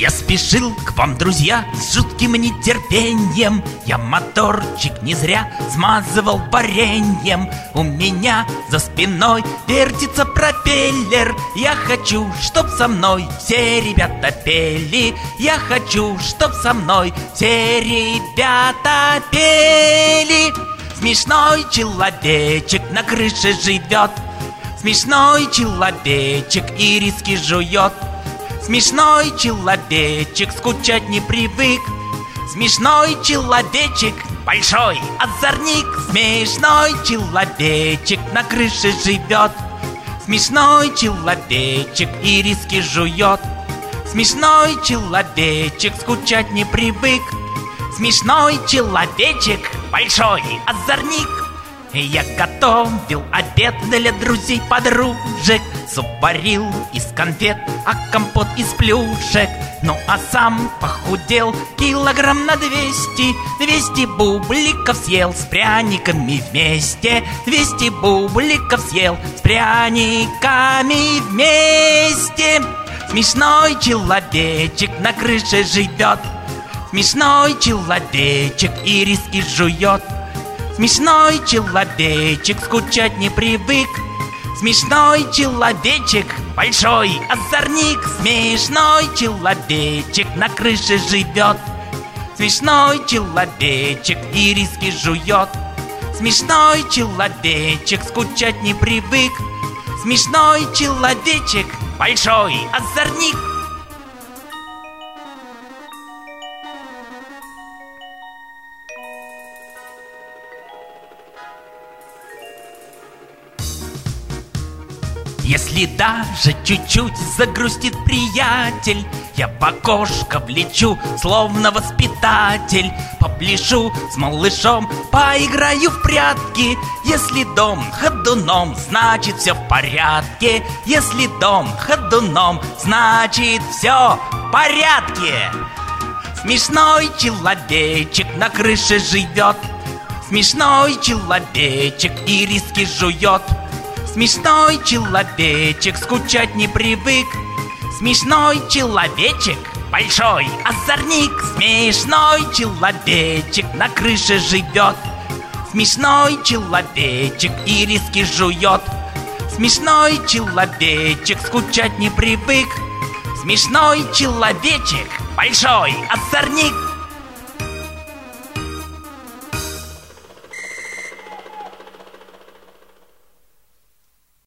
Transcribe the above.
Я спешил к вам, друзья, с жутким нетерпением. Я моторчик не зря смазывал вареньем. У меня за спиной вертится пропеллер. Я хочу, чтоб со мной все ребята пели. Я хочу, чтоб со мной все ребята пели. Смешной человечек на крыше живет. Смешной человечек ириски жует. Смешной человечек скучать не привык. Смешной человечек, большой озорник. Смешной человечек на крыше живет. Смешной человечек ириски жует. Смешной человечек скучать не привык. Смешной человечек, большой озорник. Я готовил обед для друзей-подружек. Суп варил из конфет, а компот из плюшек. Ну а сам похудел килограмм на 200. 200 бубликов съел с пряниками вместе. 200 бубликов съел с пряниками вместе. Смешной человечек на крыше живет. Смешной человечек ириски жует. Смешной человечек скучать не привык. Смешной человечек, большой озорник. Смешной человечек на крыше живет. Смешной человечек ириски жует. Смешной человечек скучать не привык. Смешной человечек, большой озорник. Если даже чуть-чуть загрустит приятель, я в окошко влечу, словно воспитатель. Попляшу с малышом, поиграю в прятки. Если дом ходуном, значит все в порядке. Если дом ходуном, значит все в порядке. Смешной человечек на крыше живет. Смешной человечек ириски жует. Смешной человечек скучать не привык. Смешной человечек, большой озорник. Смешной человечек на крыше живет. Смешной человечек ириски жует. Смешной человечек скучать не привык. Смешной человечек, большой озорник.